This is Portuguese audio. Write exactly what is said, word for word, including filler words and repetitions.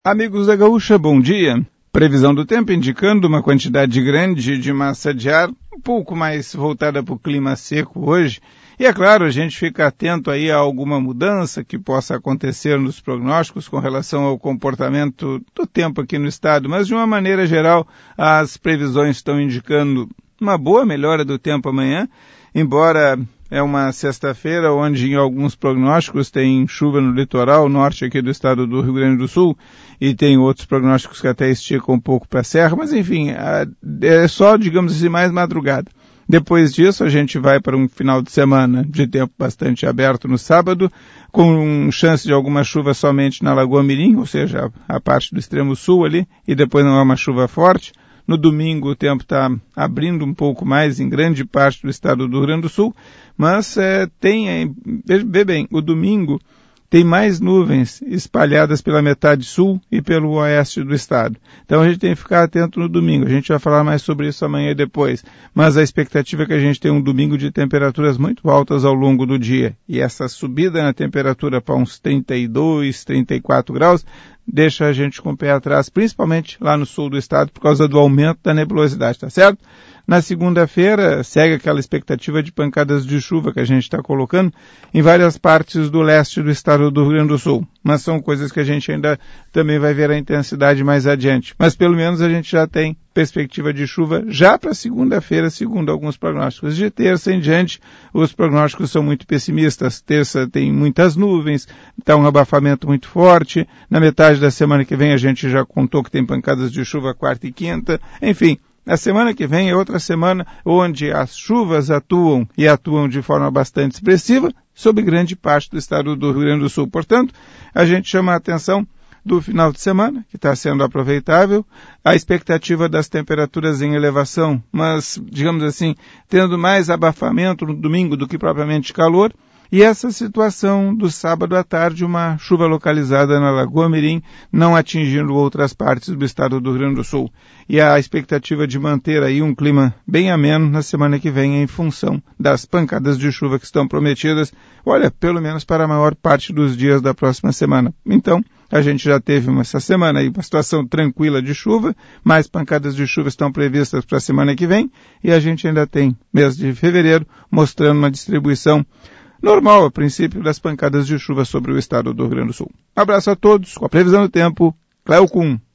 Amigos da Gaúcha, bom dia. Previsão do tempo indicando uma quantidade grande de massa de ar, um pouco mais voltada para o clima seco hoje. E é claro, a gente fica atento aí a alguma mudança que possa acontecer nos prognósticos com relação ao comportamento do tempo aqui no estado. Mas de uma maneira geral, as previsões estão indicando uma boa melhora do tempo amanhã, embora é uma sexta-feira onde em alguns prognósticos tem chuva no litoral norte aqui do estado do Rio Grande do Sul e tem outros prognósticos que até esticam um pouco para a serra, mas enfim, é só, digamos assim, mais madrugada. Depois disso, a gente vai para um final de semana de tempo bastante aberto no sábado, com chance de alguma chuva somente na Lagoa Mirim, ou seja, a, a parte do extremo sul ali, e depois não é uma chuva forte. No domingo o tempo está abrindo um pouco mais em grande parte do estado do Rio Grande do Sul, mas é, tem, é, vê bem, o domingo tem mais nuvens espalhadas pela metade sul e pelo oeste do estado. Então a gente tem que ficar atento no domingo. A gente vai falar mais sobre isso amanhã e depois. Mas a expectativa é que a gente tenha um domingo de temperaturas muito altas ao longo do dia. E essa subida na temperatura para uns trinta e dois, trinta e quatro graus deixa a gente com o pé atrás, principalmente lá no sul do estado, por causa do aumento da nebulosidade, tá certo? Na segunda-feira, segue aquela expectativa de pancadas de chuva que a gente está colocando em várias partes do leste do estado do Rio Grande do Sul. Mas são coisas que a gente ainda também vai ver a intensidade mais adiante. Mas pelo menos a gente já tem perspectiva de chuva já para segunda-feira, segundo alguns prognósticos. De terça em diante, os prognósticos são muito pessimistas. Terça tem muitas nuvens, está um abafamento muito forte. Na metade da semana que vem a gente já contou que tem pancadas de chuva quarta e quinta. Enfim, a semana que vem é outra semana onde as chuvas atuam e atuam de forma bastante expressiva sobre grande parte do estado do Rio Grande do Sul. Portanto, a gente chama a atenção do final de semana, que está sendo aproveitável, a expectativa das temperaturas em elevação, mas, digamos assim, tendo mais abafamento no domingo do que propriamente calor, e essa situação do sábado à tarde, uma chuva localizada na Lagoa Mirim, não atingindo outras partes do estado do Rio Grande do Sul. E a expectativa de manter aí um clima bem ameno na semana que vem em função das pancadas de chuva que estão prometidas, olha, pelo menos para a maior parte dos dias da próxima semana. Então, a gente já teve uma, essa semana aí uma situação tranquila de chuva, mais pancadas de chuva estão previstas para a semana que vem, e a gente ainda tem mês de fevereiro mostrando uma distribuição normal, a princípio, das pancadas de chuva sobre o estado do Rio Grande do Sul. Um abraço a todos, com a previsão do tempo, Cléo Kuhn.